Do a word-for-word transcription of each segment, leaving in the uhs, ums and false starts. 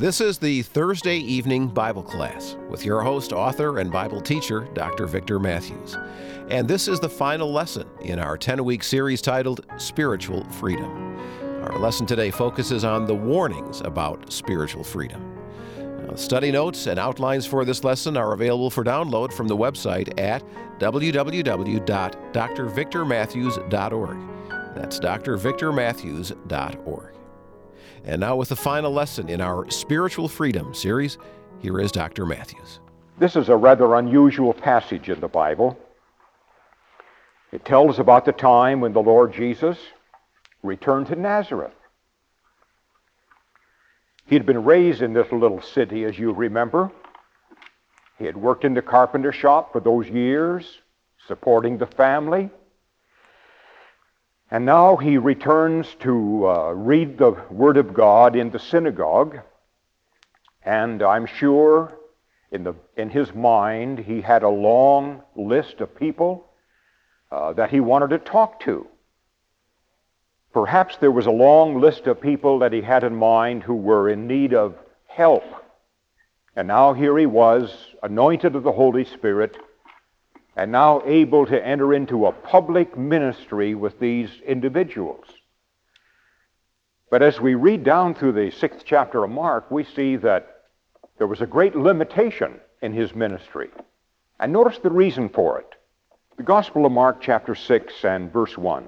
This is the Thursday evening Bible class with your host, author, and Bible teacher, Doctor Victor Matthews. And this is the final lesson in our ten-week series titled Spiritual Freedom. Our lesson today focuses on the warnings about spiritual freedom. Now, study notes and outlines for this lesson are available for download from the website at w w w dot d r victor matthews dot org. That's d r victor matthews dot org. And now with the final lesson in our Spiritual Freedom series, here is Doctor Matthews. This is a rather unusual passage in the Bible. It tells about the time when the Lord Jesus returned to Nazareth. He had been raised in this little city, as you remember. He had worked in the carpenter shop for those years, supporting the family. And now he returns to uh, read the Word of God in the synagogue. And I'm sure in, the, in his mind he had a long list of people uh, that he wanted to talk to. Perhaps there was a long list of people that he had in mind who were in need of help. And now here he was, anointed of the Holy Spirit, and now able to enter into a public ministry with these individuals. But as we read down through the sixth chapter of Mark, we see that there was a great limitation in his ministry. And notice the reason for it. The Gospel of Mark, chapter six and verse one.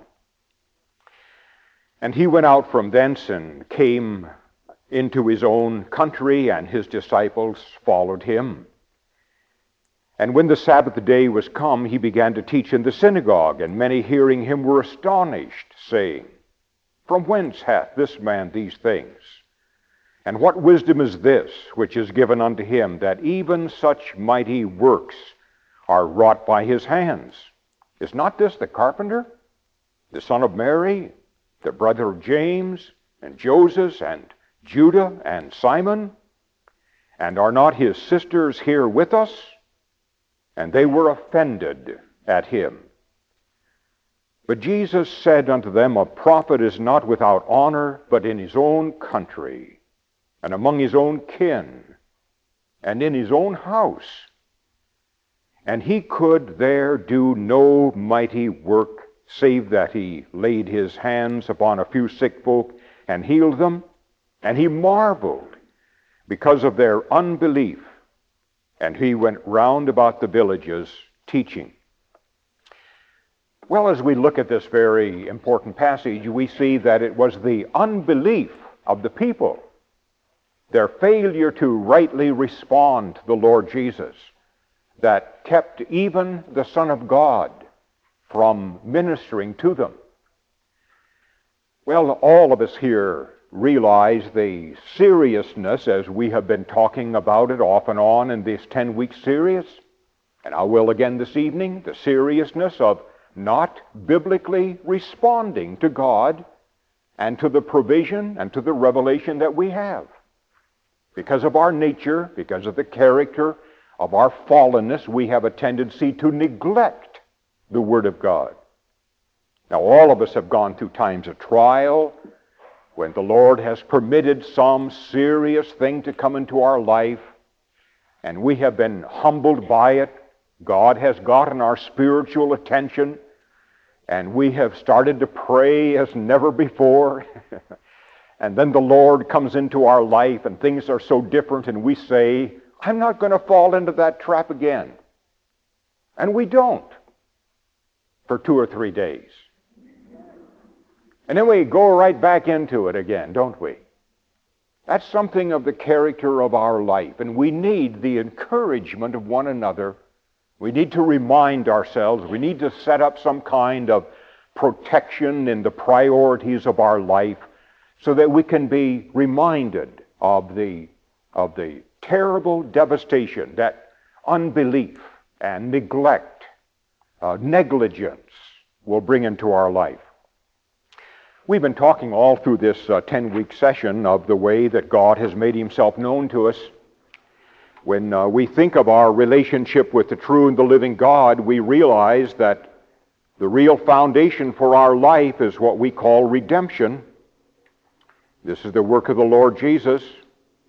And he went out from thence and came into his own country, and his disciples followed him. And when the Sabbath day was come, he began to teach in the synagogue, and many hearing him were astonished, saying, From whence hath this man these things? And what wisdom is this which is given unto him, that even such mighty works are wrought by his hands? Is not this the carpenter, the son of Mary, the brother of James, and Joseph, and Judah, and Simon? And are not his sisters here with us? And they were offended at him. But Jesus said unto them, A prophet is not without honor, but in his own country, and among his own kin, and in his own house. And he could there do no mighty work, save that he laid his hands upon a few sick folk and healed them. And he marveled because of their unbelief. And he went round about the villages teaching. Well, as we look at this very important passage, we see that it was the unbelief of the people, their failure to rightly respond to the Lord Jesus, that kept even the Son of God from ministering to them. Well, all of us here realize the seriousness, as we have been talking about it off and on in this ten-week series, and I will again this evening, the seriousness of not biblically responding to God and to the provision and to the revelation that we have. Because of our nature, because of the character of our fallenness, we have a tendency to neglect the Word of God. Now, all of us have gone through times of trial, when the Lord has permitted some serious thing to come into our life, and we have been humbled by it. God has gotten our spiritual attention, and we have started to pray as never before. And then the Lord comes into our life, and things are so different, and we say, I'm not going to fall into that trap again. And we don't for two or three days. And then we go right back into it again, don't we? That's something of the character of our life, and we need the encouragement of one another. We need to remind ourselves, we need to set up some kind of protection in the priorities of our life so that we can be reminded of the, of the terrible devastation that unbelief and neglect, uh, negligence will bring into our life. We've been talking all through this uh, ten-week session of the way that God has made himself known to us. When uh, we think of our relationship with the true and the living God, we realize that the real foundation for our life is what we call redemption. This is the work of the Lord Jesus.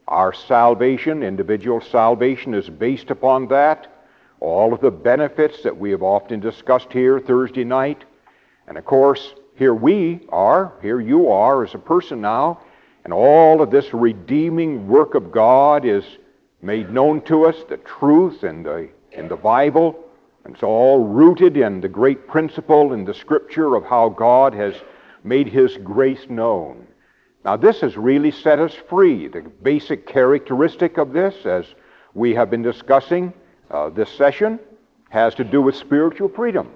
Our salvation, individual salvation, is based upon that. All of the benefits that we have often discussed here Thursday night. And of course, here we are, here you are as a person now, and all of this redeeming work of God is made known to us, the truth in the, in the Bible. And it's all rooted in the great principle in the Scripture of how God has made His grace known. Now this has really set us free. The basic characteristic of this, as we have been discussing uh, this session, has to do with spiritual freedom.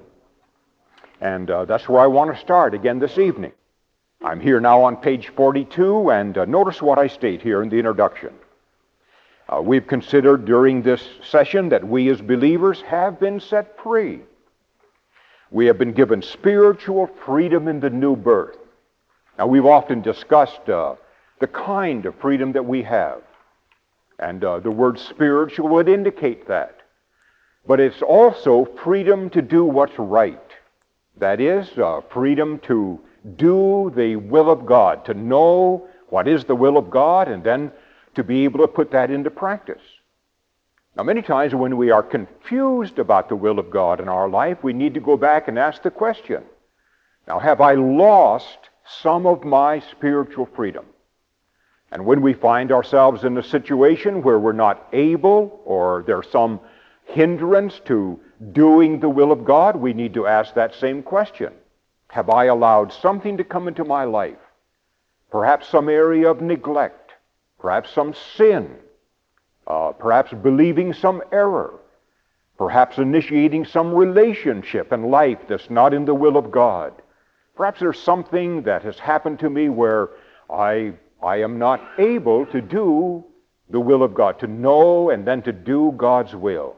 And uh, that's where I want to start again this evening. I'm here now on page forty-two, and uh, notice what I state here in the introduction. Uh, we've considered during this session that we as believers have been set free. We have been given spiritual freedom in the new birth. Now, we've often discussed uh, the kind of freedom that we have. And uh, the word spiritual would indicate that. But it's also freedom to do what's right. That is, uh, freedom to do the will of God, to know what is the will of God, and then to be able to put that into practice. Now, many times when we are confused about the will of God in our life, we need to go back and ask the question, now, have I lost some of my spiritual freedom? And when we find ourselves in a situation where we're not able, or there's some hindrance to doing the will of God, we need to ask that same question. Have I allowed something to come into my life? Perhaps some area of neglect, perhaps some sin, uh, perhaps believing some error, perhaps initiating some relationship in life that's not in the will of God. Perhaps there's something that has happened to me where I, I am not able to do the will of God, to know and then to do God's will.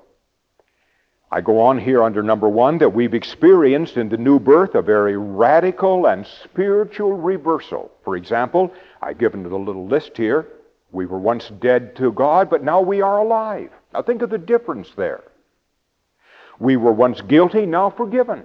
I go on here under number one that we've experienced in the new birth a very radical and spiritual reversal. For example, I've given a little list here. We were once dead to God, but now we are alive. Now think of the difference there. We were once guilty, now forgiven.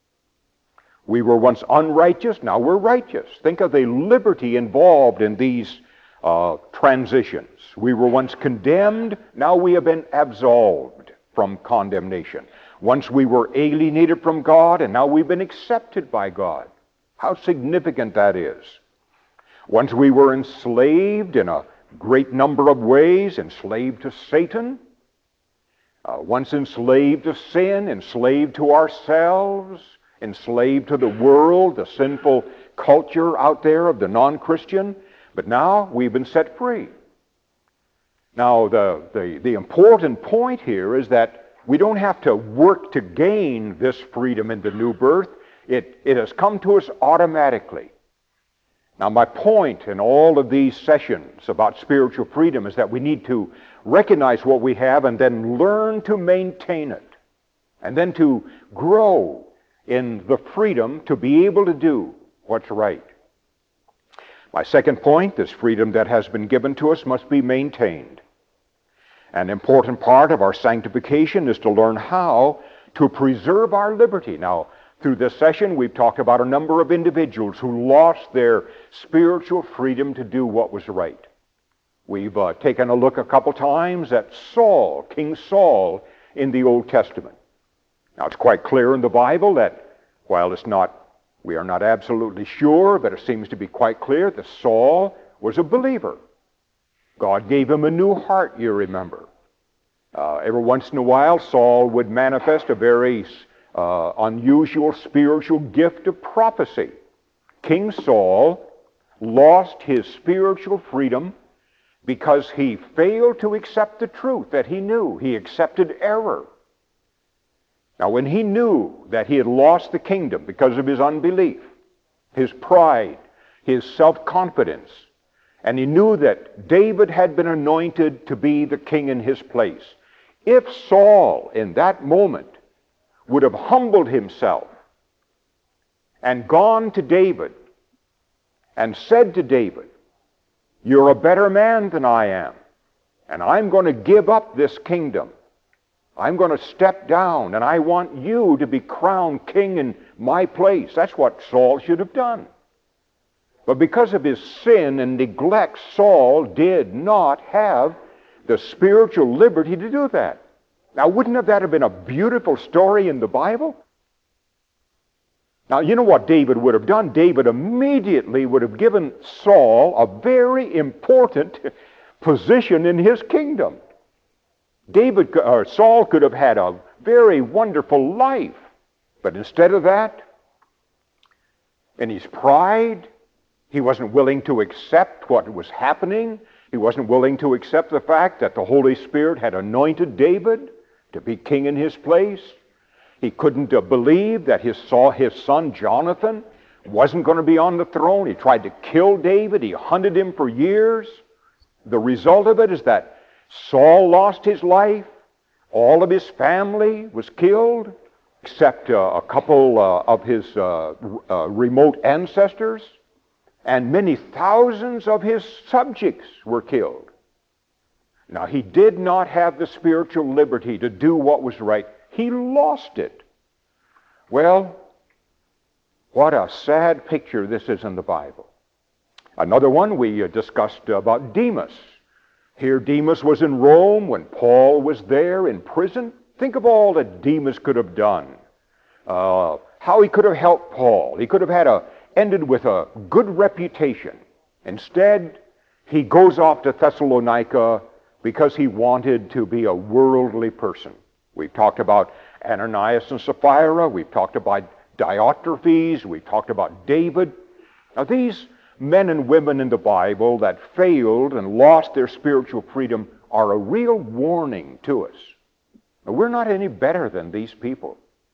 We were once unrighteous, now we're righteous. Think of the liberty involved in these uh, transitions. We were once condemned, now we have been absolved from condemnation. Once we were alienated from God, and now we've been accepted by God. How significant that is. Once we were enslaved in a great number of ways, enslaved to Satan, uh, once enslaved to sin, enslaved to ourselves, enslaved to the world, the sinful culture out there of the non-Christian, but now we've been set free. Now, the, the, the important point here is that we don't have to work to gain this freedom in the new birth. It, it has come to us automatically. Now, my point in all of these sessions about spiritual freedom is that we need to recognize what we have and then learn to maintain it, and then to grow in the freedom to be able to do what's right. My second point, this freedom that has been given to us must be maintained. An important part of our sanctification is to learn how to preserve our liberty. Now, through this session, we've talked about a number of individuals who lost their spiritual freedom to do what was right. We've uh, taken a look a couple times at Saul, King Saul, in the Old Testament. Now, it's quite clear in the Bible that, while it's not, we are not absolutely sure, but it seems to be quite clear that Saul was a believer. God gave him a new heart, you remember. Uh, every once in a while, Saul would manifest a very uh, unusual spiritual gift of prophecy. King Saul lost his spiritual freedom because he failed to accept the truth that he knew. He accepted error. Now, when he knew that he had lost the kingdom because of his unbelief, his pride, his self-confidence, and he knew that David had been anointed to be the king in his place, if Saul, in that moment, would have humbled himself and gone to David and said to David, "You're a better man than I am, and I'm going to give up this kingdom. I'm going to step down, and I want you to be crowned king in my place." That's what Saul should have done. But because of his sin and neglect, Saul did not have the spiritual liberty to do that. Now, wouldn't that have been a beautiful story in the Bible? Now, you know what David would have done? David immediately would have given Saul a very important position in his kingdom. David, or Saul could have had a very wonderful life. But instead of that, in his pride, he wasn't willing to accept what was happening. He wasn't willing to accept the fact that the Holy Spirit had anointed David to be king in his place. He couldn't uh, believe that his, saw his son Jonathan wasn't going to be on the throne. He tried to kill David. He hunted him for years. The result of it is that Saul lost his life. All of his family was killed, except uh, a couple uh, of his uh, uh, remote ancestors. And many thousands of his subjects were killed. Now, he did not have the spiritual liberty to do what was right. He lost it. Well, what a sad picture this is in the Bible. Another one we uh, discussed about Demas. Here Demas was in Rome when Paul was there in prison. Think of all that Demas could have done. Uh, how he could have helped Paul. He could have had a ended with a good reputation. Instead, he goes off to Thessalonica because he wanted to be a worldly person. We've talked about Ananias and Sapphira. We've talked about Diotrephes. We've talked about David. Now, these men and women in the Bible that failed and lost their spiritual freedom are a real warning to us. Now, we're not any better than these people.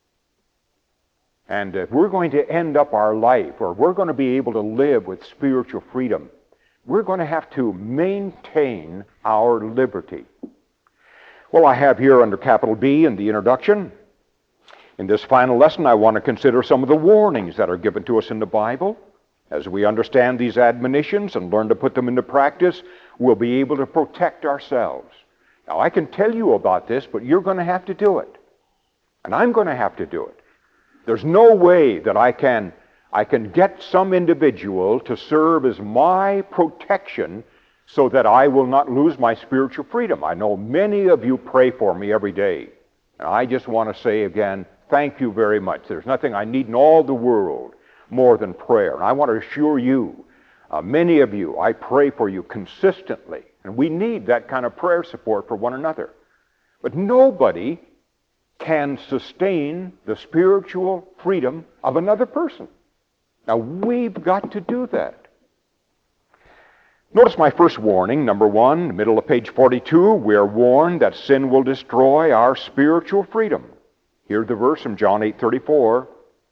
And if we're going to end up our life, or we're going to be able to live with spiritual freedom, we're going to have to maintain our liberty. Well, I have here under capital B in the introduction, in this final lesson, I want to consider some of the warnings that are given to us in the Bible. As we understand these admonitions and learn to put them into practice, we'll be able to protect ourselves. Now, I can tell you about this, but you're going to have to do it. And I'm going to have to do it. There's no way that I can, I can get some individual to serve as my protection so that I will not lose my spiritual freedom. I know many of you pray for me every day. And I just want to say again, thank you very much. There's nothing I need in all the world more than prayer. And I want to assure you, uh, many of you, I pray for you consistently. And we need that kind of prayer support for one another. But nobody can sustain the spiritual freedom of another person. Now, we've got to do that. Notice my first warning, number one, middle of page forty-two, we are warned that sin will destroy our spiritual freedom. Here's the verse from John eight thirty-four.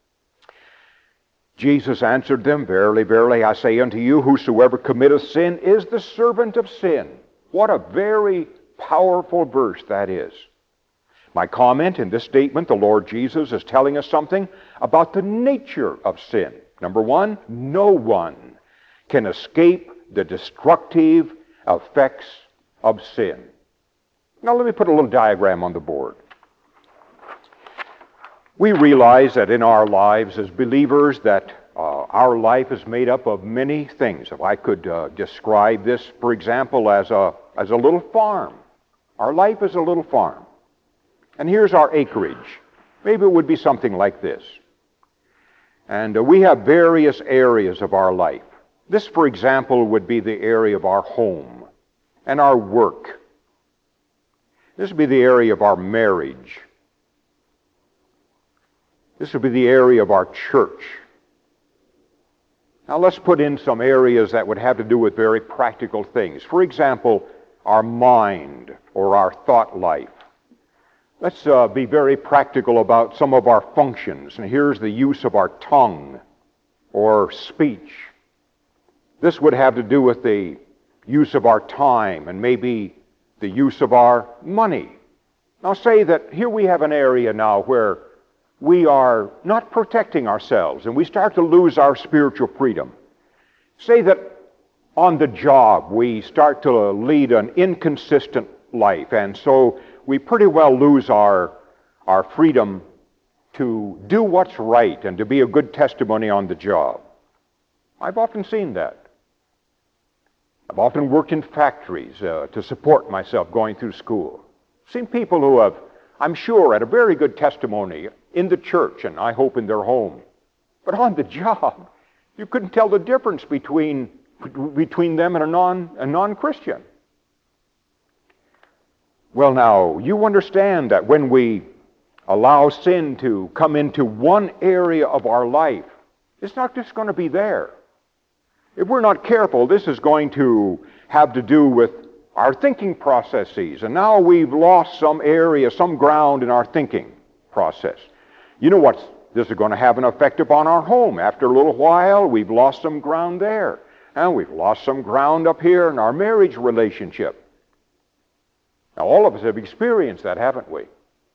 Jesus answered them, Verily, verily, I say unto you, whosoever committeth sin is the servant of sin. What a very powerful verse that is. My comment in this statement, the Lord Jesus is telling us something about the nature of sin. Number one, no one can escape the destructive effects of sin. Now let me put a little diagram on the board. We realize that in our lives as believers that uh, our life is made up of many things. If I could uh, describe this, for example, as a, as a little farm. Our life is a little farm. And here's our acreage. Maybe it would be something like this. And uh, we have various areas of our life. This, for example, would be the area of our home and our work. This would be the area of our marriage. This would be the area of our church. Now let's put in some areas that would have to do with very practical things. For example, our mind or our thought life. Let's uh, be very practical about some of our functions. And here's the use of our tongue or speech. This would have to do with the use of our time and maybe the use of our money. Now say that here we have an area now where we are not protecting ourselves and we start to lose our spiritual freedom. Say that on the job we start to lead an inconsistent life, and so we pretty well lose our, our freedom to do what's right and to be a good testimony on the job. I've often seen that. I've often worked in factories uh, to support myself going through school. Seen people who have, I'm sure, had a very good testimony in the church, and I hope in their home. But on the job, you couldn't tell the difference between, between them and a, non, a non-Christian. Well, now, you understand that when we allow sin to come into one area of our life, it's not just going to be there. If we're not careful, this is going to have to do with our thinking processes. And now we've lost some area, some ground in our thinking process. You know what? This is going to have an effect upon our home. After a little while, we've lost some ground there. And we've lost some ground up here in our marriage relationship. Now, all of us have experienced that, haven't we?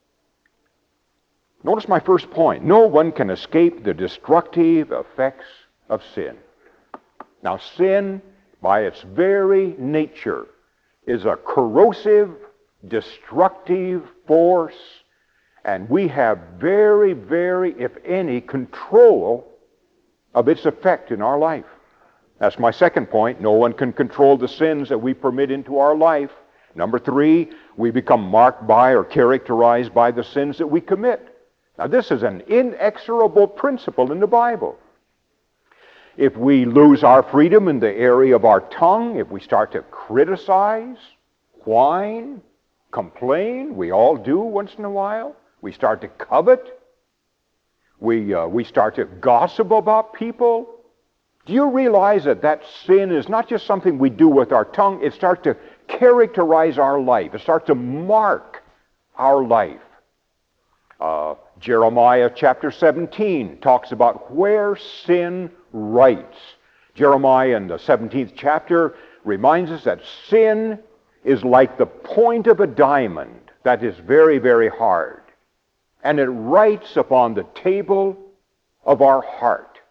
Notice my first point. No one can escape the destructive effects of sin. Now, sin, by its very nature, is a corrosive, destructive force, and we have very, very, if any, control of its effect in our life. That's my second point. No one can control the sins that we permit into our life. Number three, we become marked by or characterized by the sins that we commit. Now, this is an inexorable principle in the Bible. If we lose our freedom in the area of our tongue, if we start to criticize, whine, complain, we all do once in a while, we start to covet, we, uh, we start to gossip about people, do you realize that that sin is not just something we do with our tongue, it starts to characterize our life, it starts to mark our life. Uh, Jeremiah chapter seventeen talks about where sin writes. Jeremiah in the seventeenth chapter reminds us that sin is like the point of a diamond that is very, very hard. And it writes upon the table of our heart.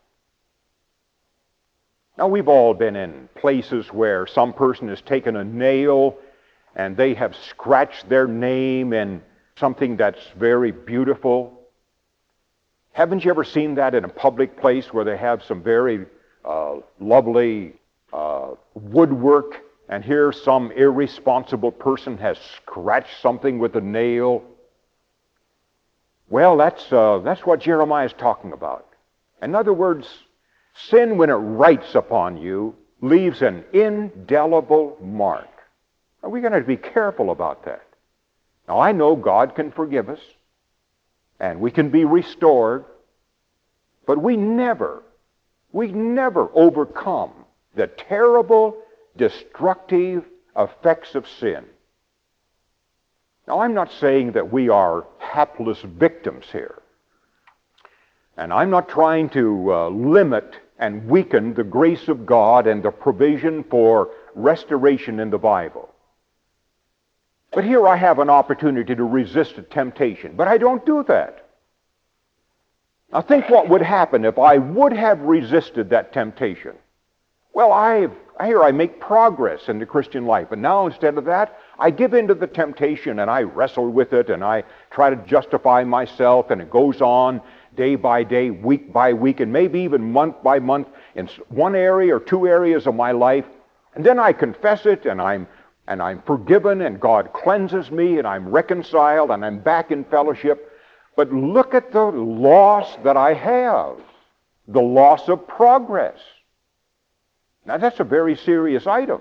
Now, we've all been in places where some person has taken a nail and they have scratched their name in something that's very beautiful. Haven't you ever seen that in a public place where they have some very uh, lovely uh, woodwork, and here some irresponsible person has scratched something with a nail? Well, that's, uh, that's what Jeremiah is talking about. In other words, sin, when it writes upon you, leaves an indelible mark. Now, we're going to be careful about that. Now, I know God can forgive us, and we can be restored, but we never, we never overcome the terrible, destructive effects of sin. Now, I'm not saying that we are hapless victims here, and I'm not trying to uh, limit and weaken the grace of God and the provision for restoration in the Bible. But here I have an opportunity to resist a temptation, but I don't do that. Now think what would happen if I would have resisted that temptation. Well, I here I make progress in the Christian life, and now instead of that, I give in to the temptation and I wrestle with it and I try to justify myself, and it goes on day by day, week by week, and maybe even month by month in one area or two areas of my life, and then I confess it and I'm and I'm forgiven, and God cleanses me, and I'm reconciled, and I'm back in fellowship. But look at the loss that I have, the loss of progress. Now, that's a very serious item.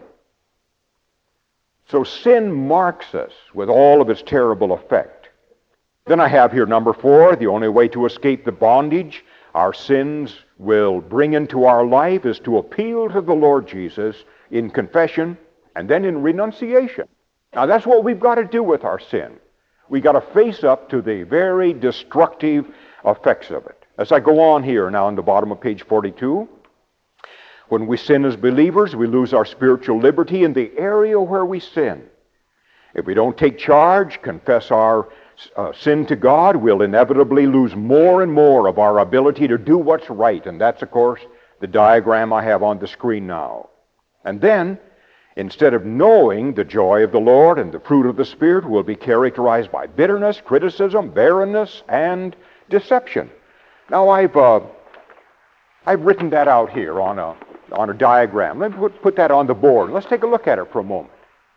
So sin marks us with all of its terrible effect. Then I have here number four, the only way to escape the bondage our sins will bring into our life is to appeal to the Lord Jesus in confession and then in renunciation. Now, that's what we've got to do with our sin. We've got to face up to the very destructive effects of it. As I go on here now on the bottom of page forty-two, when we sin as believers, we lose our spiritual liberty in the area where we sin. If we don't take charge, confess our uh, sin to God, we'll inevitably lose more and more of our ability to do what's right. And that's, of course, the diagram I have on the screen now. And then, instead of knowing the joy of the Lord and the fruit of the Spirit, will be characterized by bitterness, criticism, barrenness, and deception. Now, I've uh, I've written that out here on a on a diagram. Let me put, put that on the board. Let's take a look at it for a moment.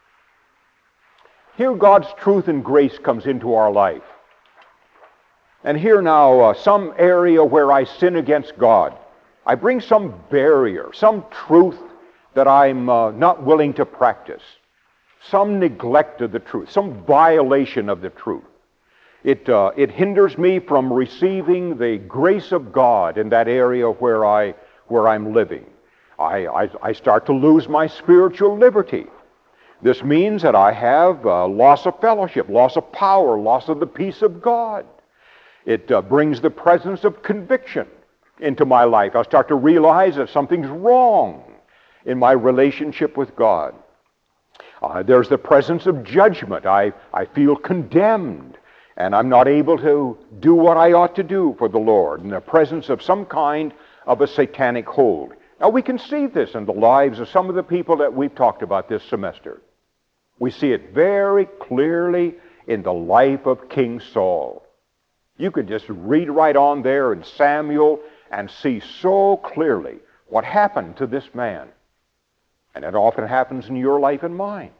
Here God's truth and grace comes into our life. And here now, uh, some area where I sin against God. I bring some barrier, some truth that I'm uh, not willing to practice. Some neglect of the truth, some violation of the truth. It, uh, it hinders me from receiving the grace of God in that area where, I, where I'm living. I, I, I start to lose my spiritual liberty. This means that I have uh, loss of fellowship, loss of power, loss of the peace of God. It uh, brings the presence of conviction into my life. I start to realize that something's wrong in my relationship with God. Uh, there's the presence of judgment. I, I feel condemned, and I'm not able to do what I ought to do for the Lord, in the presence of some kind of a satanic hold. Now, we can see this in the lives of some of the people that we've talked about this semester. We see it very clearly in the life of King Saul. You can just read right on there in Samuel and see so clearly what happened to this man. And it often happens in your life and mine.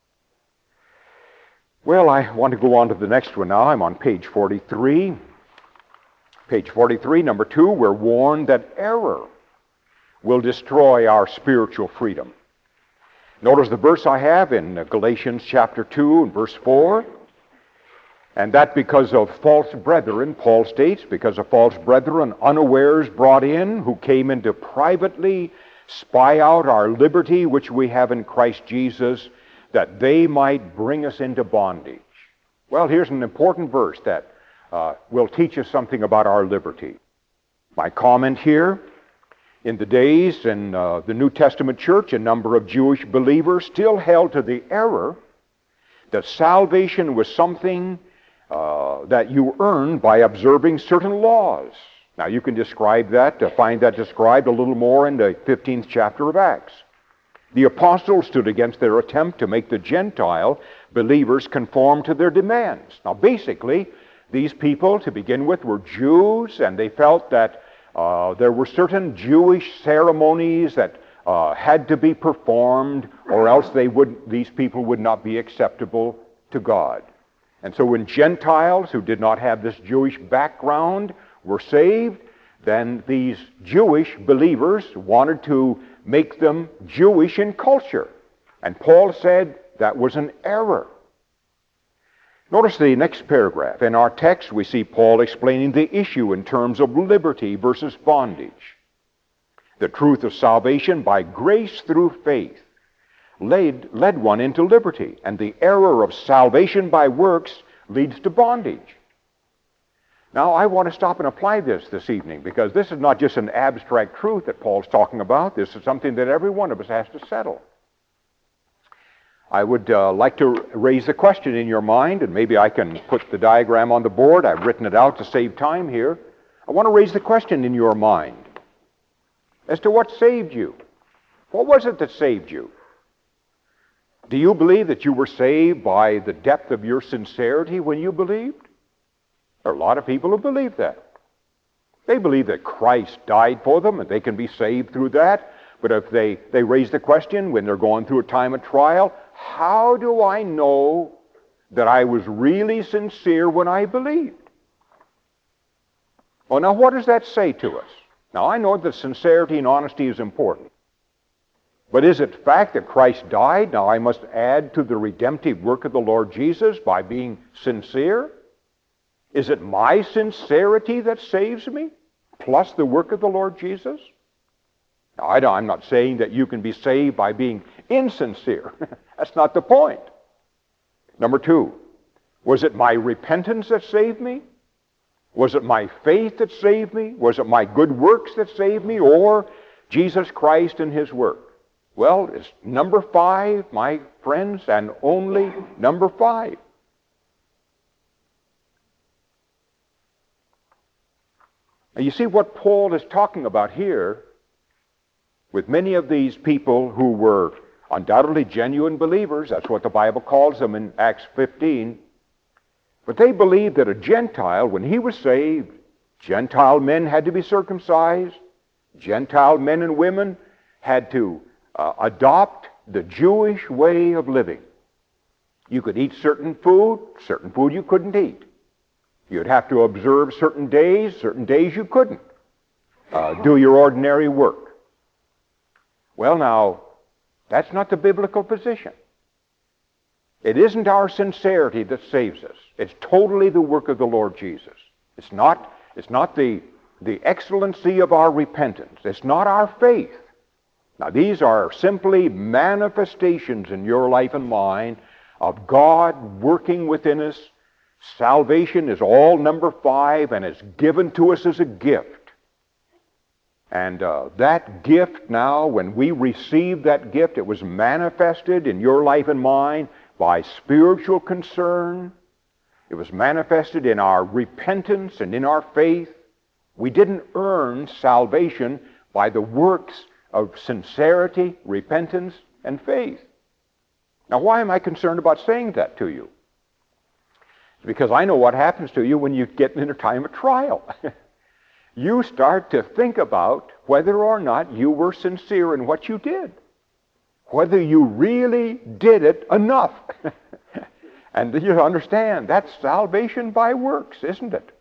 Well, I want to go on to the next one now. I'm on page forty-three. Page forty-three, number two, we're warned that error will destroy our spiritual freedom. Notice the verse I have in Galatians chapter two and verse four. And that because of false brethren, Paul states, because of false brethren unawares brought in, who came in to privately spy out our liberty which we have in Christ Jesus, that they might bring us into bondage. Well, here's an important verse that uh, will teach us something about our liberty. My comment here, in the days in uh, the New Testament church, a number of Jewish believers still held to the error that salvation was something uh, that you earned by observing certain laws. Now, you can describe that, uh, find that described a little more in the fifteenth chapter of Acts. The apostles stood against their attempt to make the Gentile believers conform to their demands. Now, basically, these people, to begin with, were Jews, and they felt that uh, there were certain Jewish ceremonies that uh, had to be performed, or else they would, these people would not be acceptable to God. And so when Gentiles who did not have this Jewish background were saved, then these Jewish believers wanted to make them Jewish in culture. And Paul said that was an error. Notice the next paragraph. In our text, we see Paul explaining the issue in terms of liberty versus bondage. The truth of salvation by grace through faith led, led one into liberty, and the error of salvation by works leads to bondage. Now, I want to stop and apply this this evening, because this is not just an abstract truth that Paul's talking about. This is something that every one of us has to settle. I would uh, like to raise the question in your mind, and maybe I can put the diagram on the board. I've written it out to save time here. I want to raise the question in your mind as to what saved you. What was it that saved you? Do you believe that you were saved by the depth of your sincerity when you believed? There are a lot of people who believe that. They believe that Christ died for them and they can be saved through that. But if they, they raise the question when they're going through a time of trial, how do I know that I was really sincere when I believed? Well, now what does that say to us? Now I know that sincerity and honesty is important. But is it fact that Christ died? Now I must add to the redemptive work of the Lord Jesus by being sincere? Is it my sincerity that saves me, plus the work of the Lord Jesus? Now, I I'm not saying that you can be saved by being insincere. That's not the point. Number two, was it my repentance that saved me? Was it my faith that saved me? Was it my good works that saved me? Or Jesus Christ and His work? Well, it's number five, my friends, and only number five. Now, you see what Paul is talking about here with many of these people who were undoubtedly genuine believers. That's what the Bible calls them in Acts fifteen. But they believed that a Gentile, when he was saved, Gentile men had to be circumcised. Gentile men and women had to uh, adopt the Jewish way of living. You could eat certain food, certain food you couldn't eat. You'd have to observe certain days, certain days you couldn't. Uh, do your ordinary work. Well, now, that's not the biblical position. It isn't our sincerity that saves us. It's totally the work of the Lord Jesus. It's not, it's not the, the excellency of our repentance. It's not our faith. Now, these are simply manifestations in your life and mine of God working within us. Salvation is all number five, and it's given to us as a gift. And uh, that gift now, when we received that gift, it was manifested in your life and mine by spiritual concern. It was manifested in our repentance and in our faith. We didn't earn salvation by the works of sincerity, repentance, and faith. Now, why am I concerned about saying that to you? It's because I know what happens to you when you get in a time of trial. You start to think about whether or not you were sincere in what you did. Whether you really did it enough. And you understand, that's salvation by works, isn't it?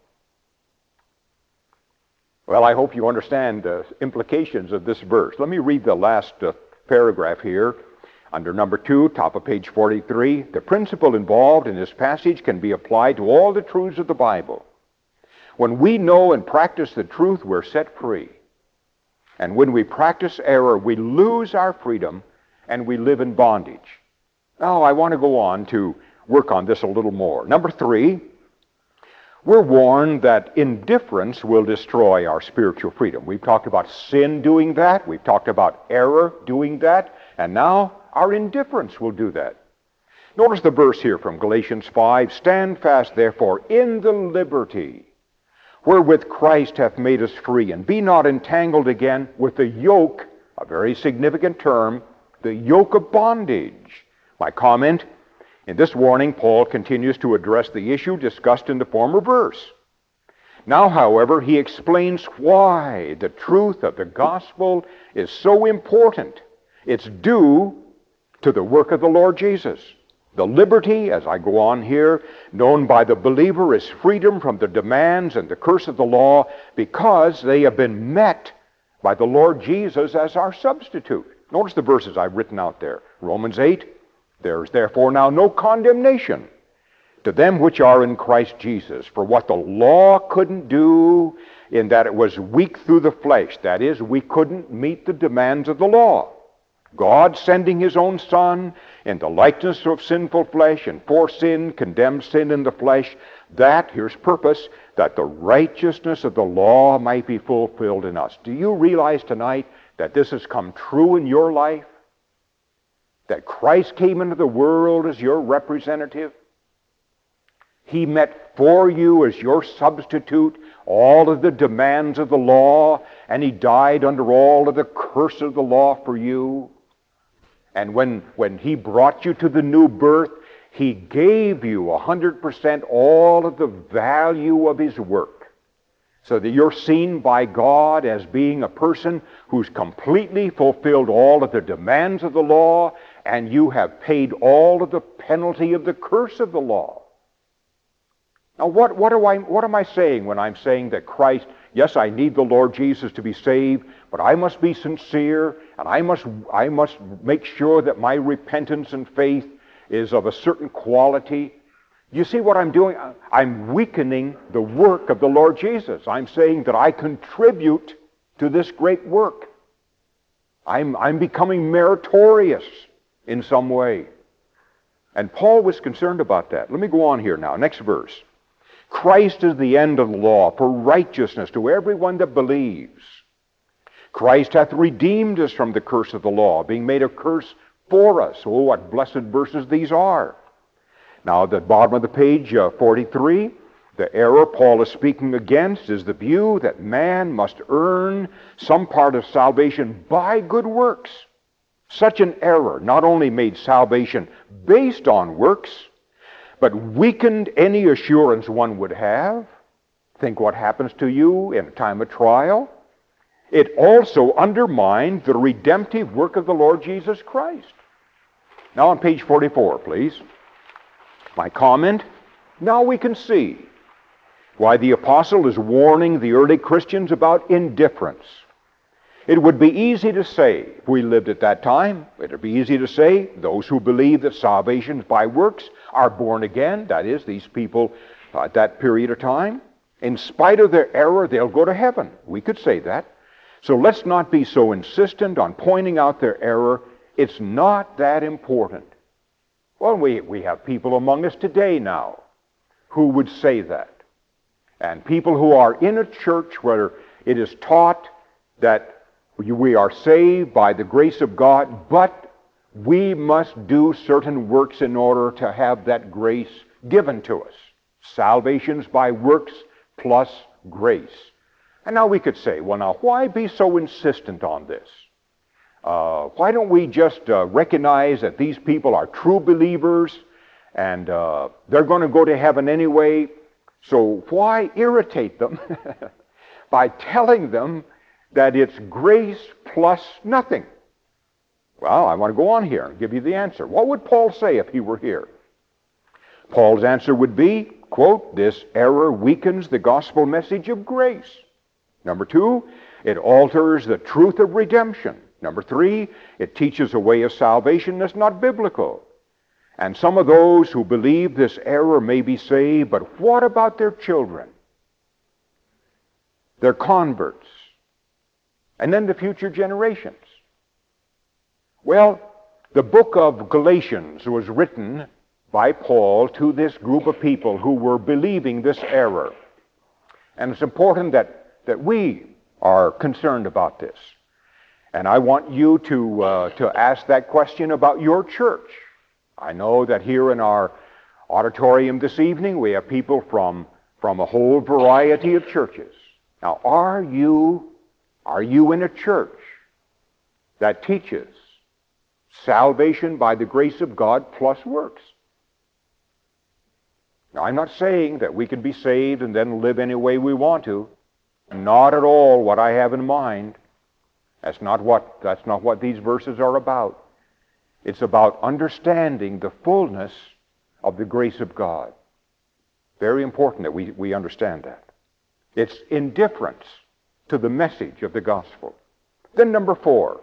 Well, I hope you understand the implications of this verse. Let me read the last uh, paragraph here. Under number two, top of page forty-three, the principle involved in this passage can be applied to all the truths of the Bible. When we know and practice the truth, we're set free. And when we practice error, we lose our freedom and we live in bondage. Now, I want to go on to work on this a little more. Number three, we're warned that indifference will destroy our spiritual freedom. We've talked about sin doing that. We've talked about error doing that. And now our indifference will do that. Notice the verse here from Galatians five. Stand fast, therefore, in the liberty wherewith Christ hath made us free, and be not entangled again with the yoke, a very significant term, the yoke of bondage. My comment, in this warning, Paul continues to address the issue discussed in the former verse. Now, however, he explains why the truth of the gospel is so important. It's due to the work of the Lord Jesus. The liberty, as I go on here, known by the believer as freedom from the demands and the curse of the law, because they have been met by the Lord Jesus as our substitute. Notice the verses I've written out there. Romans eight, there is therefore now no condemnation to them which are in Christ Jesus, for what the law couldn't do, in that it was weak through the flesh. That is, we couldn't meet the demands of the law. God sending his own Son in the likeness of sinful flesh, and for sin condemned sin in the flesh, that, here's purpose, that the righteousness of the law might be fulfilled in us. Do you realize tonight that this has come true in your life? That Christ came into the world as your representative? He met for you as your substitute all of the demands of the law, and he died under all of the curse of the law for you. And when, when he brought you to the new birth, he gave you one hundred percent all of the value of his work, so that you're seen by God as being a person who's completely fulfilled all of the demands of the law, and you have paid all of the penalty of the curse of the law. Now, what, what, do I, what am I saying when I'm saying that Christ, yes, I need the Lord Jesus to be saved, but I must be sincere, and I must, I must make sure that my repentance and faith is of a certain quality. You see what I'm doing? I'm weakening the work of the Lord Jesus. I'm saying that I contribute to this great work. I'm, I'm becoming meritorious in some way. And Paul was concerned about that. Let me go on here now. Next verse. Christ is the end of the law for righteousness to everyone that believes. Christ hath redeemed us from the curse of the law, being made a curse for us. Oh, what blessed verses these are. Now, at the bottom of the page, uh, forty-three, the error Paul is speaking against is the view that man must earn some part of salvation by good works. Such an error not only made salvation based on works, but weakened any assurance one would have. Think what happens to you in a time of trial. It also undermined the redemptive work of the Lord Jesus Christ. Now on page forty-four, please. My comment, now we can see why the apostle is warning the early Christians about indifference. It would be easy to say, if we lived at that time, it would be easy to say, those who believe that salvation is by works are born again, that is, these people uh, at that period of time. In spite of their error, they'll go to heaven. We could say that. So let's not be so insistent on pointing out their error. It's not that important. Well, we, we have people among us today now who would say that. And people who are in a church where it is taught that we are saved by the grace of God, but we must do certain works in order to have that grace given to us. Salvation's by works plus grace. And now we could say, well, now, why be so insistent on this? Uh, why don't we just uh, recognize that these people are true believers and uh, they're going to go to heaven anyway? So why irritate them by telling them that it's grace plus nothing? Well, I want to go on here and give you the answer. What would Paul say if he were here? Paul's answer would be, quote, this error weakens the gospel message of grace. Number two, it alters the truth of redemption. Number three, it teaches a way of salvation that's not biblical. And some of those who believe this error may be saved, but what about their children? Their converts? And then the future generations? Well, the book of Galatians was written by Paul to this group of people who were believing this error. And it's important that, that we are concerned about this. And I want you to, uh, to ask that question about your church. I know that here in our auditorium this evening we have people from, from a whole variety of churches. Now, are you, are you in a church that teaches salvation by the grace of God plus works? Now, I'm not saying that we can be saved and then live any way we want to. Not at all what I have in mind. That's not what, that's not what these verses are about. It's about understanding the fullness of the grace of God. Very important that we, we understand that. It's indifference to the message of the gospel. Then number four,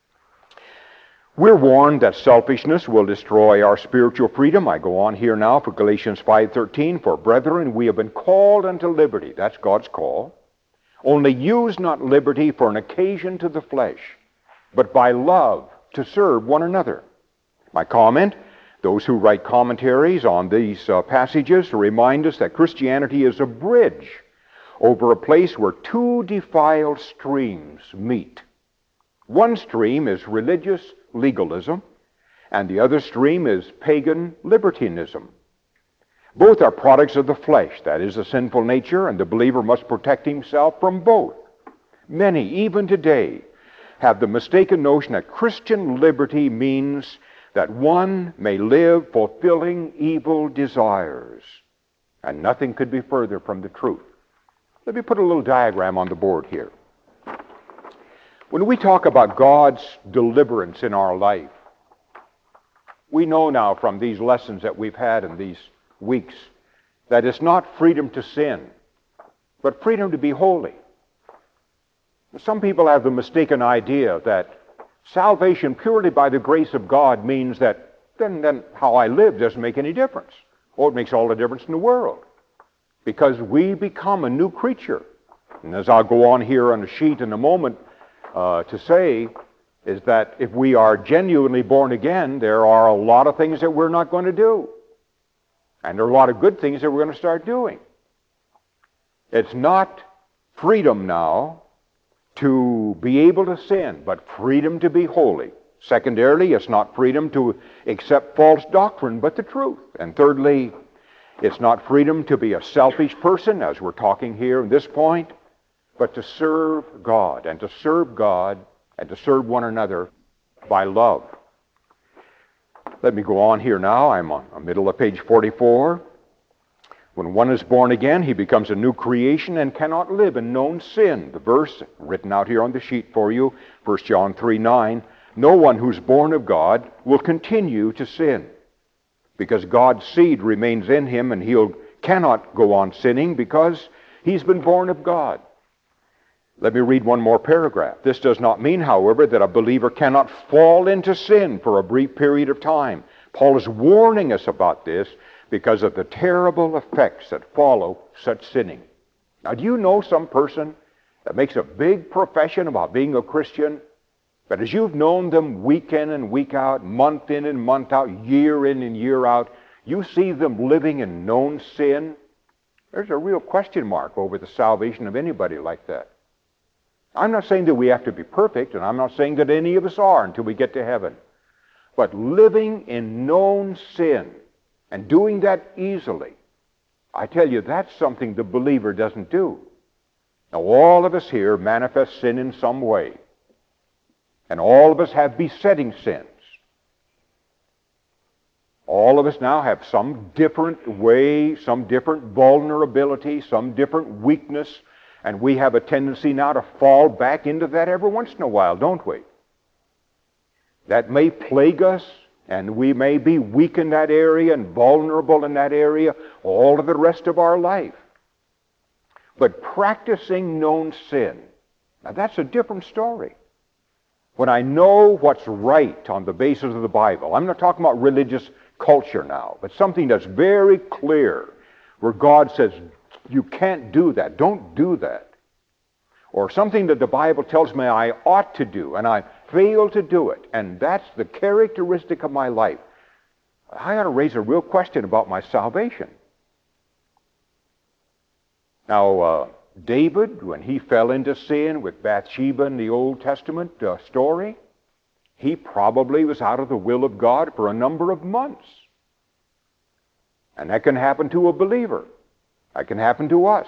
we're warned that selfishness will destroy our spiritual freedom. I go on here now for Galatians five thirteen. For brethren, we have been called unto liberty. That's God's call. Only use not liberty for an occasion to the flesh, but by love to serve one another. My comment, those who write commentaries on these uh, passages remind us that Christianity is a bridge over a place where two defiled streams meet. One stream is religious legalism, and the other stream is pagan libertinism. Both are products of the flesh, that is, the sinful nature, and the believer must protect himself from both. Many, even today, have the mistaken notion that Christian liberty means that one may live fulfilling evil desires. And nothing could be further from the truth. Let me put a little diagram on the board here. When we talk about God's deliverance in our life, we know now from these lessons that we've had in these weeks that it's not freedom to sin, but freedom to be holy. Some people have the mistaken idea that salvation purely by the grace of God means that then, then how I live doesn't make any difference. Oh, it makes all the difference in the world. Because we become a new creature. And as I'll go on here on the sheet in a moment uh, to say, is that if we are genuinely born again, there are a lot of things that we're not going to do. And there are a lot of good things that we're going to start doing. It's not freedom now to be able to sin, but freedom to be holy. Secondarily, it's not freedom to accept false doctrine, but the truth. And thirdly, it's not freedom to be a selfish person, as we're talking here at this point, but to serve God, and to serve God, and to serve one another by love. Let me go on here now. I'm on the middle of page forty-four. When one is born again, he becomes a new creation and cannot live in known sin. The verse written out here on the sheet for you, First John three nine, no one who's born of God will continue to sin, because God's seed remains in him, and he cannot go on sinning because he's been born of God. Let me read one more paragraph. This does not mean, however, that a believer cannot fall into sin for a brief period of time. Paul is warning us about this because of the terrible effects that follow such sinning. Now, do you know some person that makes a big profession about being a Christian, but as you've known them week in and week out, month in and month out, year in and year out, you see them living in known sin? There's a real question mark over the salvation of anybody like that. I'm not saying that we have to be perfect, and I'm not saying that any of us are until we get to heaven. But living in known sin and doing that easily, I tell you, that's something the believer doesn't do. Now, all of us here manifest sin in some way. And all of us have besetting sins. All of us now have some different way, some different vulnerability, some different weakness, and we have a tendency now to fall back into that every once in a while, don't we? That may plague us, and we may be weak in that area and vulnerable in that area all of the rest of our life. But practicing known sin, now that's a different story. When I know what's right on the basis of the Bible, I'm not talking about religious culture now, but something that's very clear, where God says, you can't do that, don't do that. Or something that the Bible tells me I ought to do, and I fail to do it, and that's the characteristic of my life. I ought to raise a real question about my salvation. Now, uh, David, when he fell into sin with Bathsheba in the Old Testament uh, story, he probably was out of the will of God for a number of months. And that can happen to a believer. That can happen to us.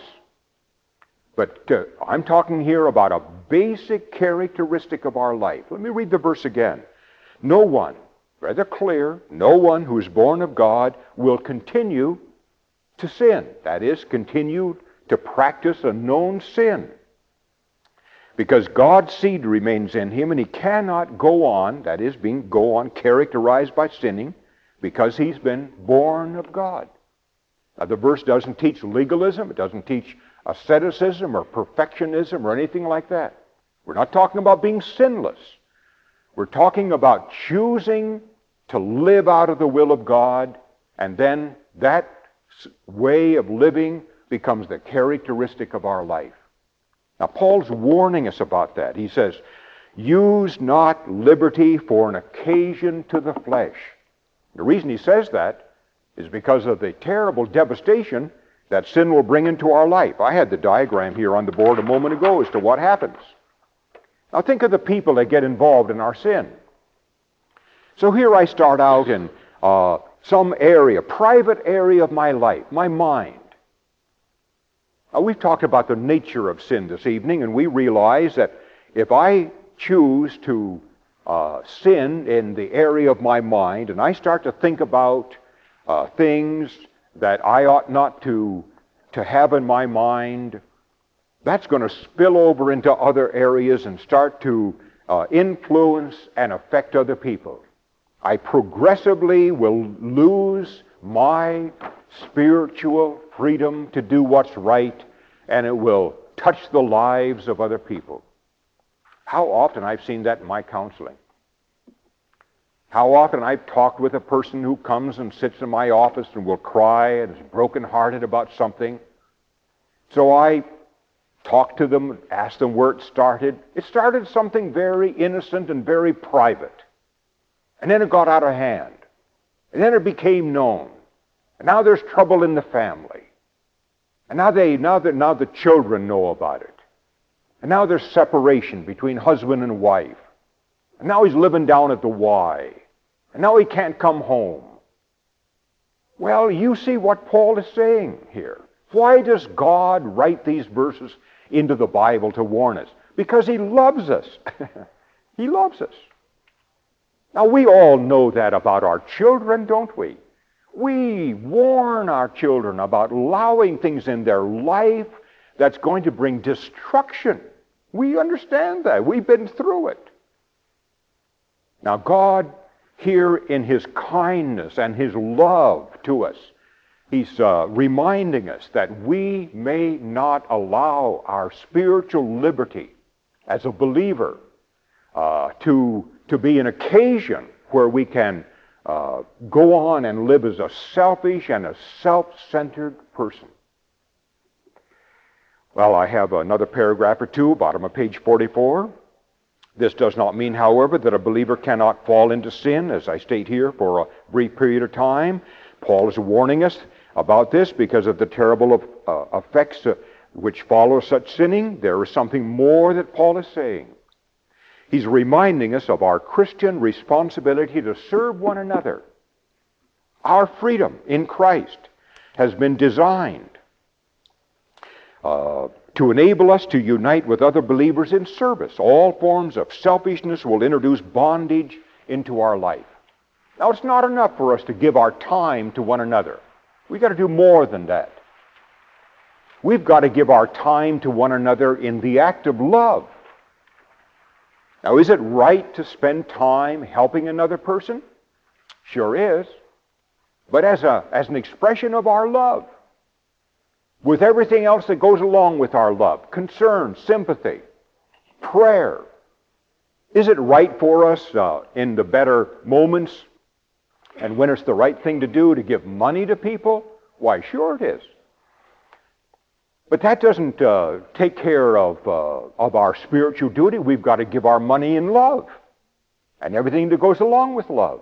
But uh, I'm talking here about a basic characteristic of our life. Let me read the verse again. No one, rather clear, no one who is born of God will continue to sin. That is, continue to practice a known sin. Because God's seed remains in him, and he cannot go on, that is, being go on characterized by sinning, because he's been born of God. Now, the verse doesn't teach legalism. It doesn't teach asceticism or perfectionism or anything like that. We're not talking about being sinless. We're talking about choosing to live out of the will of God, and then that way of living becomes the characteristic of our life. Now, Paul's warning us about that. He says, use not liberty for an occasion to the flesh. The reason he says that is because of the terrible devastation that sin will bring into our life. I had the diagram here on the board a moment ago as to what happens. Now think of the people that get involved in our sin. So here I start out in uh, some area, private area of my life, my mind. Now, we've talked about the nature of sin this evening, and we realize that if I choose to uh, sin in the area of my mind, and I start to think about uh, things that I ought not to, to have in my mind, that's going to spill over into other areas and start to uh, influence and affect other people. I progressively will lose my spiritual freedom to do what's right, and it will touch the lives of other people. How often I've seen that in my counseling. How often I've talked with a person who comes and sits in my office and will cry and is brokenhearted about something. So I talk to them, ask them where it started. It started something very innocent and very private. And then it got out of hand. And then it became known. And now there's trouble in the family. And now they, now that now the children know about it. And now there's separation between husband and wife. And now he's living down at the Y. And now he can't come home. Well, you see what Paul is saying here. Why does God write these verses into the Bible to warn us? Because he loves us. He loves us. Now, we all know that about our children, don't we? We warn our children about allowing things in their life that's going to bring destruction. We understand that. We've been through it. Now, God, here in His kindness and His love to us, He's uh, reminding us that we may not allow our spiritual liberty as a believer uh, to, to be an occasion where we can uh, go on and live as a selfish and a self-centered person. Well, I have another paragraph or two, bottom of page forty-four. This does not mean, however, that a believer cannot fall into sin, as I state here, for a brief period of time. Paul is warning us about this because of the terrible uh, effects uh, which follow such sinning. There is something more that Paul is saying. He's reminding us of our Christian responsibility to serve one another. Our freedom in Christ has been designed uh, to enable us to unite with other believers in service. All forms of selfishness will introduce bondage into our life. Now, it's not enough for us to give our time to one another. We've got to do more than that. We've got to give our time to one another in the act of love. Now, is it right to spend time helping another person? Sure is. But as, a, as an expression of our love, with everything else that goes along with our love, concern, sympathy, prayer, is it right for us uh, in the better moments and when it's the right thing to do to give money to people? Why, sure it is. But that doesn't uh, take care of, uh, of our spiritual duty. We've got to give our money in love and everything that goes along with love.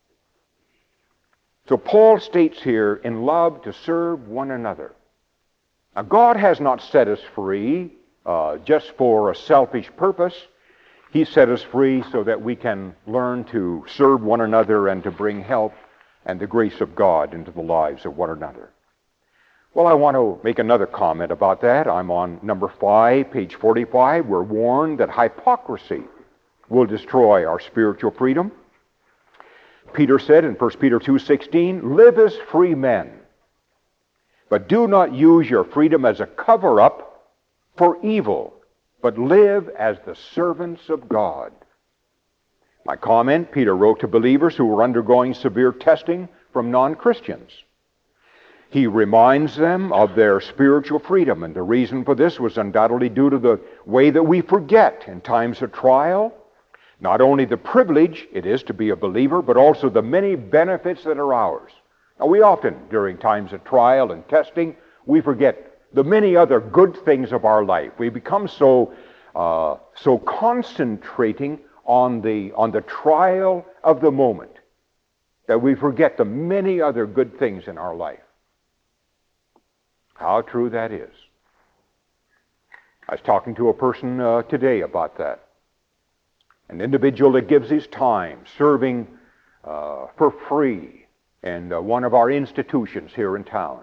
So Paul states here, in love to serve one another. Now, God has not set us free uh, just for a selfish purpose. He set us free so that we can learn to serve one another and to bring help and the grace of God into the lives of one another. Well, I want to make another comment about that. I'm on number five, page forty-five. We're warned that hypocrisy will destroy our spiritual freedom. Peter said in First Peter two sixteen, live as free men, but do not use your freedom as a cover-up for evil, but live as the servants of God. My comment, Peter wrote to believers who were undergoing severe testing from non-Christians. He reminds them of their spiritual freedom, and the reason for this was undoubtedly due to the way that we forget in times of trial, not only the privilege it is to be a believer, but also the many benefits that are ours. Now, we often, during times of trial and testing, we forget the many other good things of our life. We become so uh, so concentrating on the on the trial of the moment that we forget the many other good things in our life. How true that is. I was talking to a person uh, today about that. An individual that gives his time serving uh, for free in uh, one of our institutions here in town.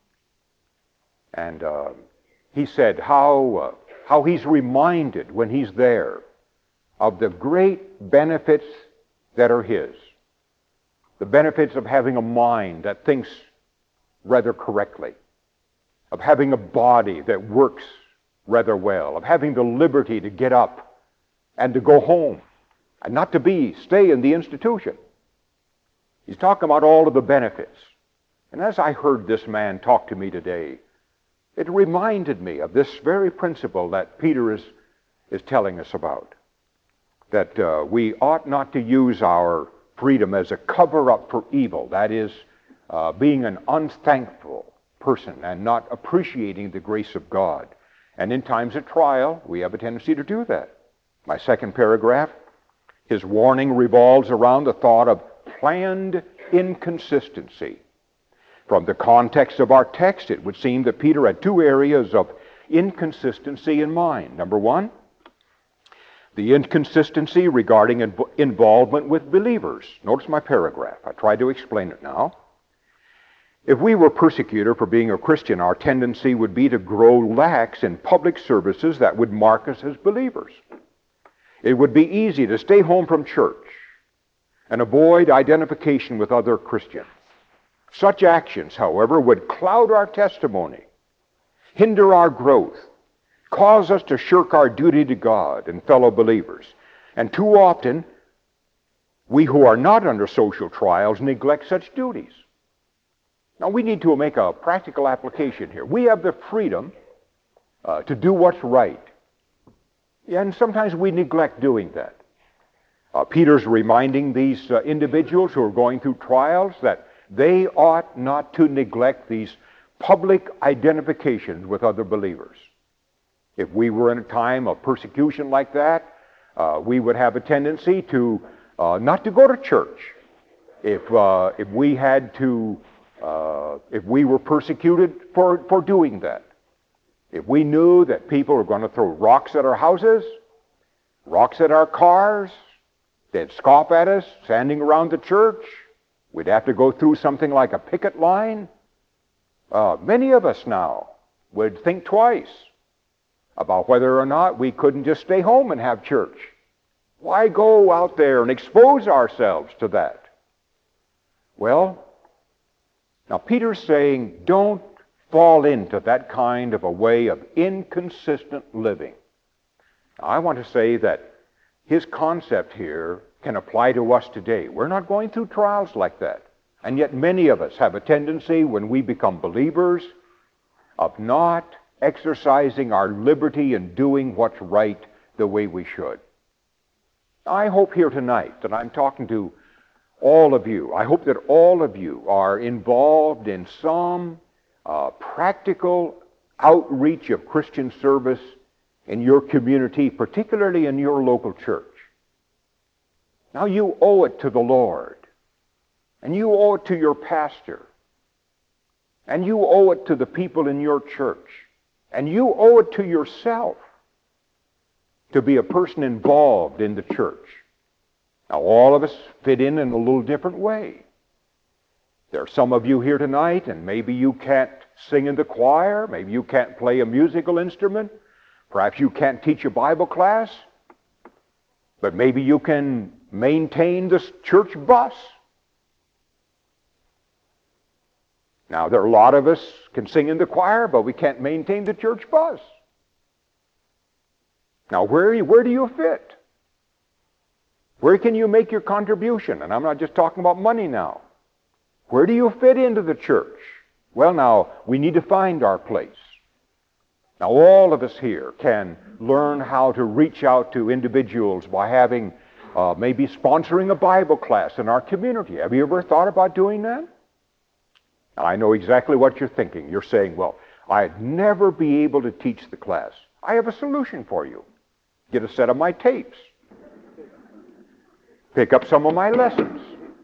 And uh, he said how, uh, how he's reminded when he's there of the great benefits that are his. The benefits of having a mind that thinks rather correctly, of having a body that works rather well, of having the liberty to get up and to go home and not to be, stay in the institution. He's talking about all of the benefits. And as I heard this man talk to me today, it reminded me of this very principle that Peter is, is telling us about. That uh, we ought not to use our freedom as a cover-up for evil. That is, uh, being an unthankful person and not appreciating the grace of God. And in times of trial, we have a tendency to do that. My second paragraph, his warning revolves around the thought of planned inconsistency. From the context of our text, it would seem that Peter had two areas of inconsistency in mind. Number one, the inconsistency regarding inv- involvement with believers. Notice my paragraph. I tried to explain it now. If we were persecuted for being a Christian, our tendency would be to grow lax in public services that would mark us as believers. It would be easy to stay home from church and avoid identification with other Christians. Such actions, however, would cloud our testimony, hinder our growth, cause us to shirk our duty to God and fellow believers. And too often, we who are not under social trials neglect such duties. Now, we need to make a practical application here. We have the freedom uh, to do what's right. And sometimes we neglect doing that. Uh, Peter's reminding these uh, individuals who are going through trials that they ought not to neglect these public identifications with other believers. If we were in a time of persecution like that, uh, we would have a tendency to uh, not to go to church. If uh, if we had to, uh, if we were persecuted for, for doing that. If we knew that people were going to throw rocks at our houses, rocks at our cars, they'd scoff at us standing around the church, we'd have to go through something like a picket line. Uh, many of us now would think twice about whether or not we couldn't just stay home and have church. Why go out there and expose ourselves to that? Well, now Peter's saying, don't fall into that kind of a way of inconsistent living. Now, I want to say that his concept here can apply to us today. We're not going through trials like that. And yet many of us have a tendency when we become believers of not exercising our liberty and doing what's right the way we should. I hope here tonight that I'm talking to all of you. I hope that all of you are involved in some uh, practical outreach of Christian service in your community, particularly in your local church. Now you owe it to the Lord, and you owe it to your pastor, and you owe it to the people in your church, and you owe it to yourself to be a person involved in the church. Now, all of us fit in in a little different way. There are some of you here tonight, and maybe you can't sing in the choir, maybe you can't play a musical instrument, perhaps you can't teach a Bible class, but maybe you can maintain this church bus. Now, there are a lot of us can sing in the choir, but we can't maintain the church bus. Now, where, where do you fit? Where can you make your contribution? And I'm not just talking about money now. Where do you fit into the church? Well, now, we need to find our place. Now, all of us here can learn how to reach out to individuals by having, uh, maybe sponsoring a Bible class in our community. Have you ever thought about doing that? Now, I know exactly what you're thinking. You're saying, well, I'd never be able to teach the class. I have a solution for you. Get a set of my tapes. Pick up some of my lessons.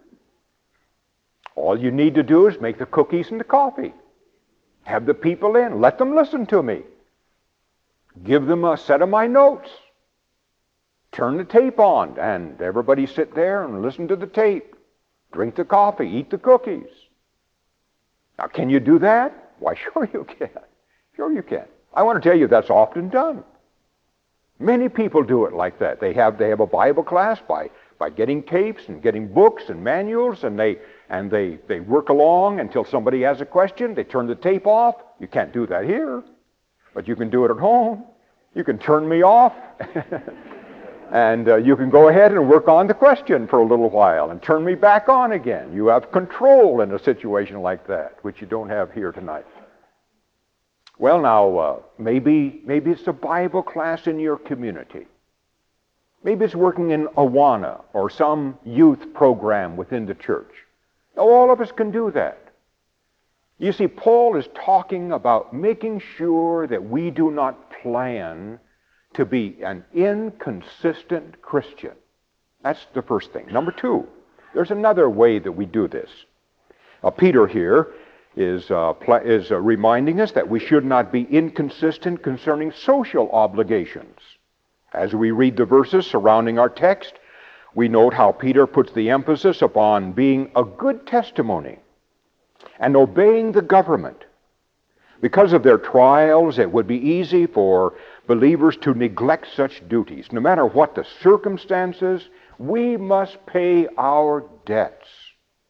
All you need to do is make the cookies and the coffee. Have the people in. Let them listen to me. Give them a set of my notes. Turn the tape on, and everybody sit there and listen to the tape. Drink the coffee. Eat the cookies. Now, can you do that? Why, sure you can. Sure you can. I want to tell you that's often done. Many people do it like that. They have they have a Bible class by, by getting tapes and getting books and manuals, and they and they, they work along until somebody has a question. They turn the tape off. You can't do that here, but you can do it at home. You can turn me off, and uh, you can go ahead and work on the question for a little while and turn me back on again. You have control in a situation like that, which you don't have here tonight. Well, now, uh, maybe maybe it's a Bible class in your community. Maybe it's working in Awana or some youth program within the church. Now, all of us can do that. You see, Paul is talking about making sure that we do not plan to be an inconsistent Christian. That's the first thing. Number two, there's another way that we do this. Uh, Peter here is, uh, pl- is uh, reminding us that we should not be inconsistent concerning social obligations. As we read the verses surrounding our text, we note how Peter puts the emphasis upon being a good testimony and obeying the government. Because of their trials, it would be easy for believers to neglect such duties. No matter what the circumstances, we must pay our debts.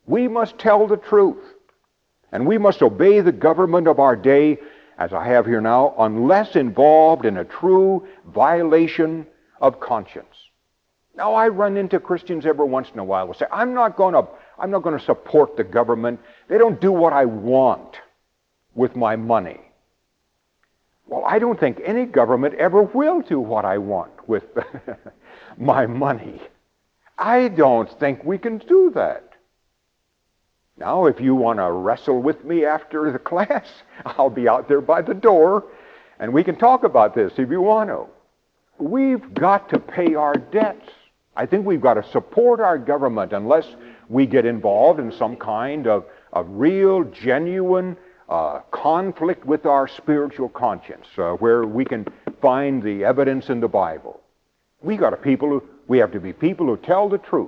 We must tell the truth. And we must obey the government of our day, as I have here now, unless involved in a true violation of conscience. Now, I run into Christians every once in a while who say, I'm not going to, I'm not going to support the government. They don't do what I want with my money. Well, I don't think any government ever will do what I want with my money. I don't think we can do that. Now, if you want to wrestle with me after the class, I'll be out there by the door, and we can talk about this if you want to. We've got to pay our debts. I think we've got to support our government unless we get involved in some kind of, of real, genuine uh, conflict with our spiritual conscience, uh, where we can find the evidence in the Bible. We got to people who, we have to be people who tell the truth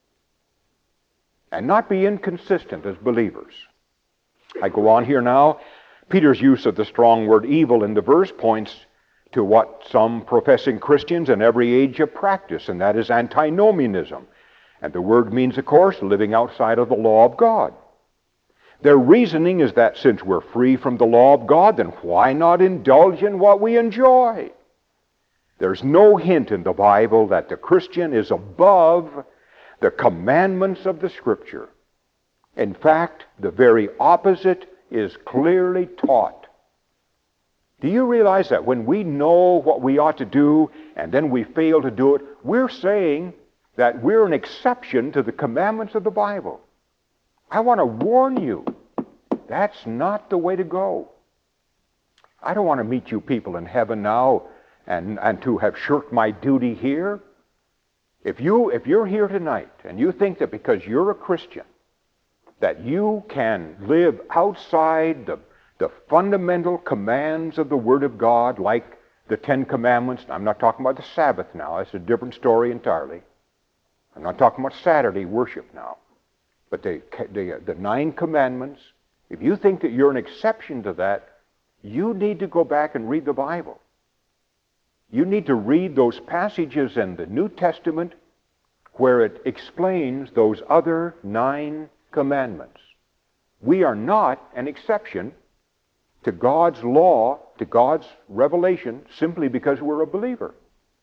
and not be inconsistent as believers. I go on here now. Peter's use of the strong word evil in the verse points to what some professing Christians in every age have practiced, and that is antinomianism. And the word means, of course, living outside of the law of God. Their reasoning is that since we're free from the law of God, then why not indulge in what we enjoy? There's no hint in the Bible that the Christian is above the commandments of the Scripture. In fact, the very opposite is clearly taught. Do you realize that when we know what we ought to do and then we fail to do it, we're saying that we're an exception to the commandments of the Bible? I want to warn you, that's not the way to go. I don't want to meet you people in heaven now and, and to have shirked my duty here. If you, if you're here tonight and you think that because you're a Christian that you can live outside the, the fundamental commands of the Word of God, like the Ten Commandments, I'm not talking about the Sabbath now, that's a different story entirely. I'm not talking about Saturday worship now. But the, the, the nine commandments, if you think that you're an exception to that, you need to go back and read the Bible. You need to read those passages in the New Testament where it explains those other nine commandments. We are not an exception to God's law, to God's revelation, simply because we're a believer.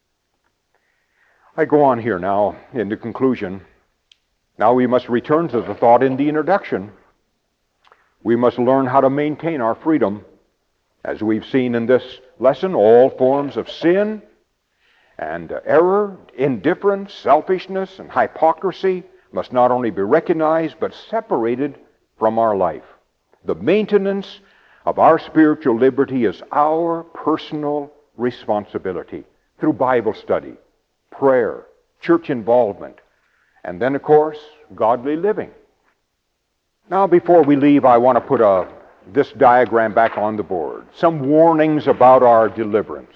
I go on here now in the conclusion. Now we must return to the thought in the introduction. We must learn how to maintain our freedom. As we've seen in this lesson, all forms of sin and error, indifference, selfishness, and hypocrisy must not only be recognized but separated from our life. The maintenance of our spiritual liberty is our personal responsibility through Bible study, prayer, church involvement, and then, of course, godly living. Now, before we leave, I want to put a, this diagram back on the board. Some warnings about our deliverance.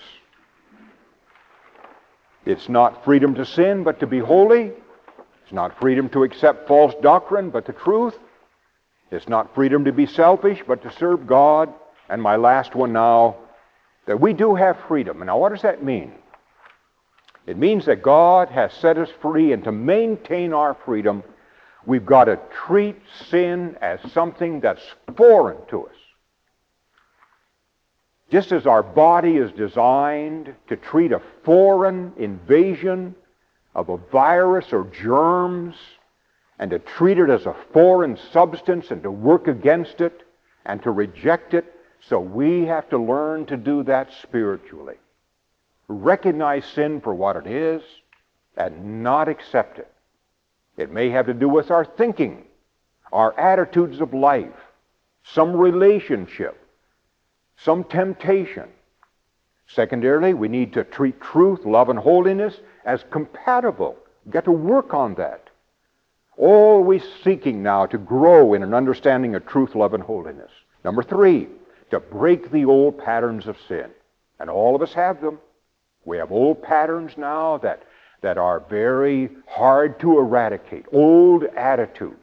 It's not freedom to sin, but to be holy. It's not freedom to accept false doctrine, but the truth. It's not freedom to be selfish, but to serve God. And my last one now, that we do have freedom. And now, what does that mean? It means that God has set us free, and to maintain our freedom, we've got to treat sin as something that's foreign to us. Just as our body is designed to treat a foreign invasion of a virus or germs, and to treat it as a foreign substance and to work against it and to reject it, so we have to learn to do that spiritually. Recognize sin for what it is and not accept it. It may have to do with our thinking, our attitudes of life, some relationship, some temptation. Secondarily, we need to treat truth, love, and holiness as compatible. We've got to work on that. Always seeking now to grow in an understanding of truth, love, and holiness. Number three, to break the old patterns of sin. And all of us have them. We have old patterns now that, that are very hard to eradicate. Old attitudes.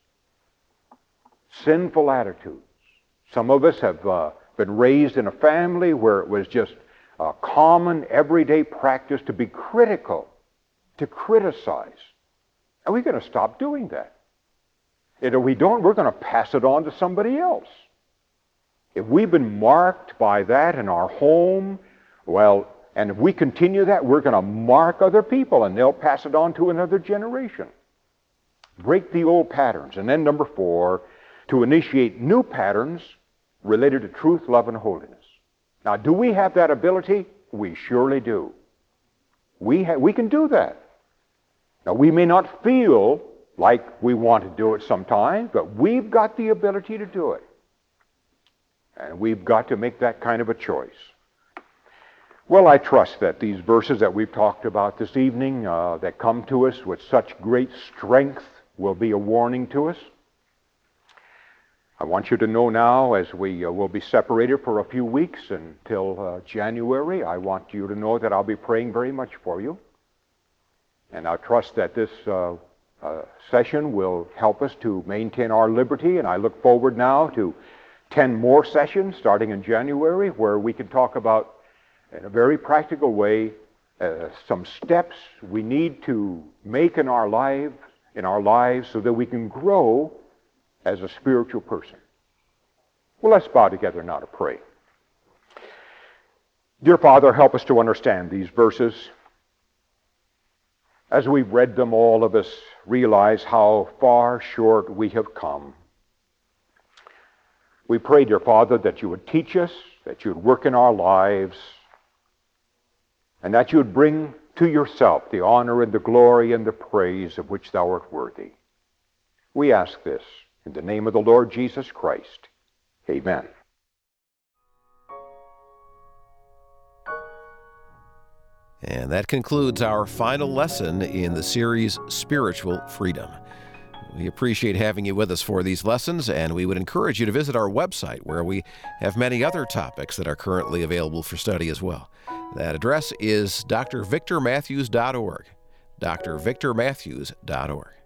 Sinful attitudes. Some of us have uh, been raised in a family where it was just a common, everyday practice to be critical, to criticize. And we're going to stop doing that. And if we don't, we're going to pass it on to somebody else. If we've been marked by that in our home, well, and if we continue that, we're going to mark other people, and they'll pass it on to another generation. Break the old patterns. And then number four, to initiate new patterns related to truth, love, and holiness. Now, do we have that ability? We surely do. We, ha- we can do that. Now, we may not feel like we want to do it sometimes, but we've got the ability to do it. And we've got to make that kind of a choice. Well, I trust that these verses that we've talked about this evening, uh, that come to us with such great strength, will be a warning to us. I want you to know now, as we uh, will be separated for a few weeks until uh, January, I want you to know that I'll be praying very much for you. And I trust that this uh, uh, session will help us to maintain our liberty, and I look forward now to ten more sessions starting in January, where we can talk about, in a very practical way, uh, some steps we need to make in our lives, in our lives so that we can grow as a spiritual person. Well, let's bow together now to pray. Dear Father, help us to understand these verses. As we've read them, all of us realize how far short we have come. We pray, dear Father, that you would teach us, that you would work in our lives, and that you would bring to yourself the honor and the glory and the praise of which thou art worthy. We ask this in the name of the Lord Jesus Christ. Amen. And that concludes our final lesson in the series Spiritual Freedom. We appreciate having you with us for these lessons, and we would encourage you to visit our website, where we have many other topics that are currently available for study as well. That address is d r victor matthews dot org, d r victor matthews dot org.